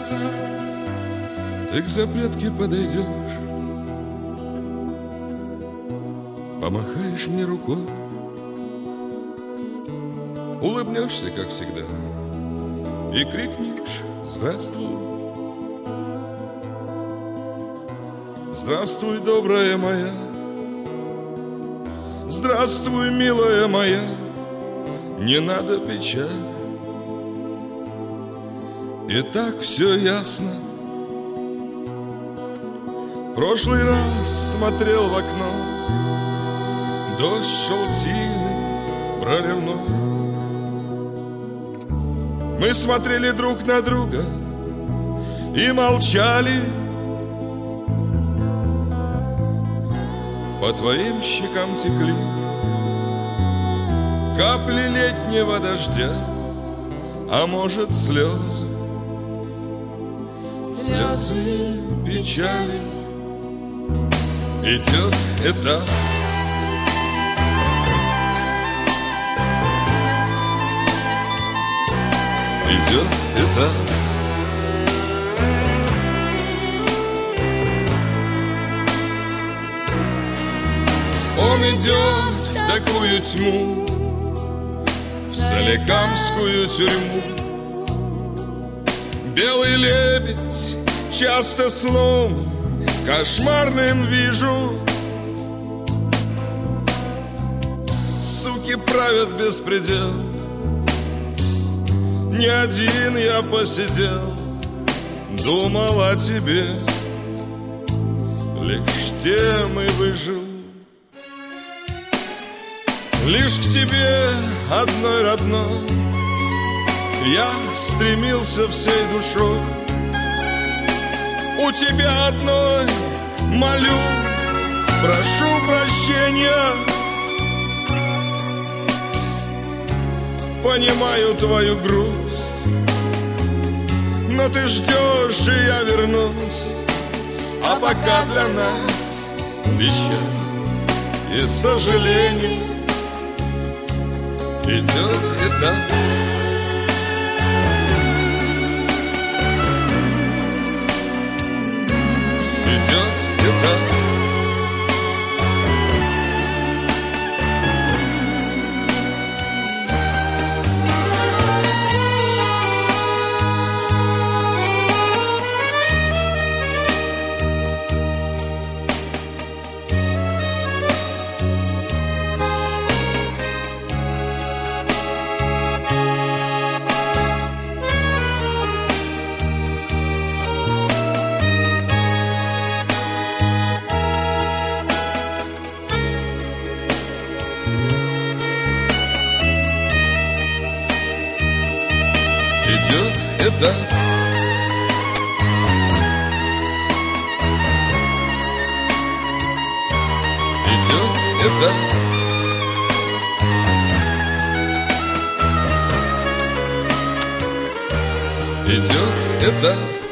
Ты к запретке подойдешь, помахаешь мне рукой, улыбнешься, как всегда, и крикнешь: здравствуй. Здравствуй, добрая моя, здравствуй, милая моя, не надо печаль. И так все ясно. Прошлый раз смотрел в окно, дождь шел сильный, проливной. Мы смотрели друг на друга и молчали. По твоим щекам текли капли летнего дождя, а может, слезы, слезы печали. Идет этап, идет этап. Он идет в такую тьму, в соликамскую тюрьму. Белый лебедь часто сном кошмарным вижу. Суки правят беспредел, не один я посидел, думал о тебе, лишь тем и выжил. Лишь к тебе одной родной я стремился всей душой. У тебя одной молю, прошу прощения. Понимаю твою грусть, но ты ждешь, и я вернусь. А пока для нас печаль и сожаление. Идет этап, идет этап. Идет этап, идет этап, идет этап.